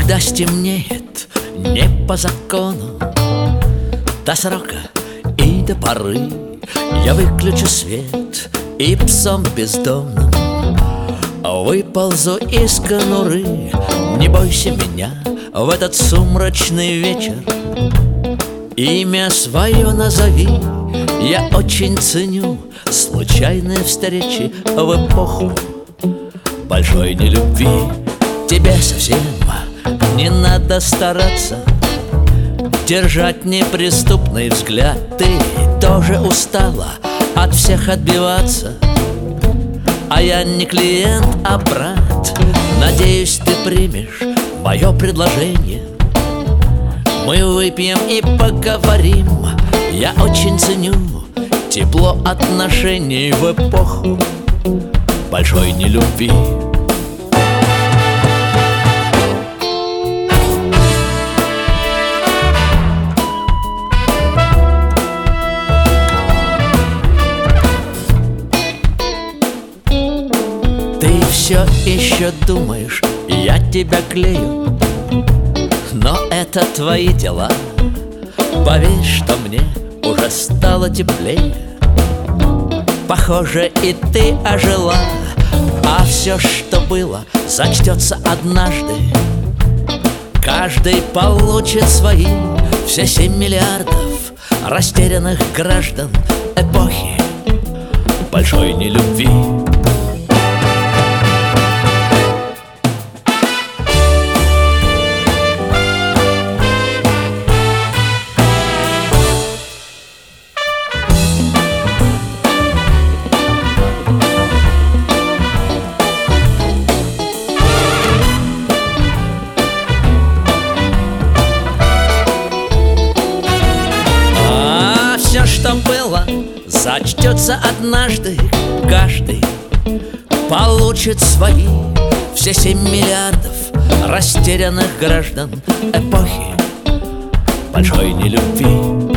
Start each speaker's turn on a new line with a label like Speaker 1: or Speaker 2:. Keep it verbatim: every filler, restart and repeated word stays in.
Speaker 1: Когда стемнеет не по закону, до срока и до поры я выключу свет и псом бездомным выползу из конуры. Не бойся меня в этот сумрачный вечер, имя свое назови. Я очень ценю случайные встречи в эпоху большой нелюбви. Тебе совсем не надо стараться держать неприступный взгляд. Ты тоже устала от всех отбиваться, а я не клиент, а брат. Надеюсь, ты примешь мое предложение. Мы выпьем и поговорим. Я очень ценю тепло отношений в эпоху большой нелюбви. Ты все еще думаешь, я тебя клею, но это твои дела. Поверь, что мне уже стало теплее. Похоже, и ты ожила, а все, что было, зачтется однажды. Каждый получит свои все семь миллиардов растерянных граждан эпохи большой нелюбви. Все, что было, зачтется однажды. Каждый получит свои все семь миллиардов растерянных граждан эпохи большой нелюбви.